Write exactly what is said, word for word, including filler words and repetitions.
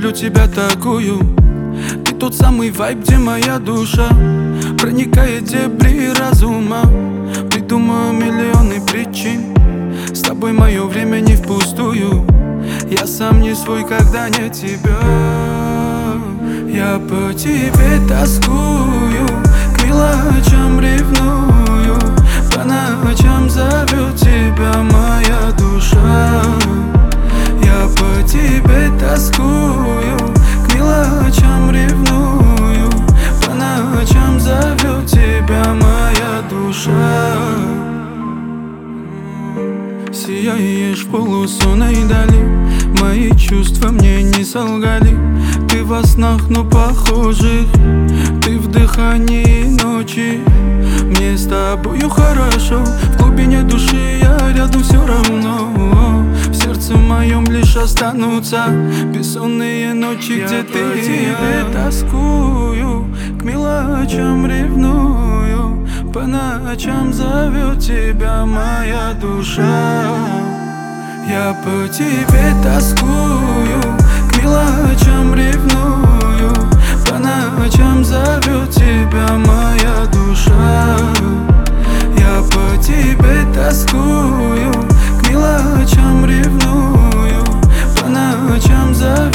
люблю тебя такую. Ты тот самый вайб, где моя душа проникает в дебри разума. Придумаю миллионы причин, с тобой мое время не впустую. Я сам не свой, когда нет тебя. Я по тебе тоскую, к мелочам ревную. По ночам зовет тебя моя душа. Я по тебе тоскую, к мелочам ревную. По ночам зовет тебя моя душа. Сияешь в полусонной дали, мои чувства мне не солгали. Ты во снах, но похожих, ты в дыхании ночи. Мне с тобою хорошо, в глубине души я рядом все равно. В сердце моем лишь останутся бессонные ночи, я где ты и я. Я тоскую, к мелочам ревную. По ночам зовет тебя моя душа. Я по тебе тоскую, к мелочам ревную. По ночам зовет тебя моя душа. Я по тебе тоскую, к мелочам ревную. По ночам зовет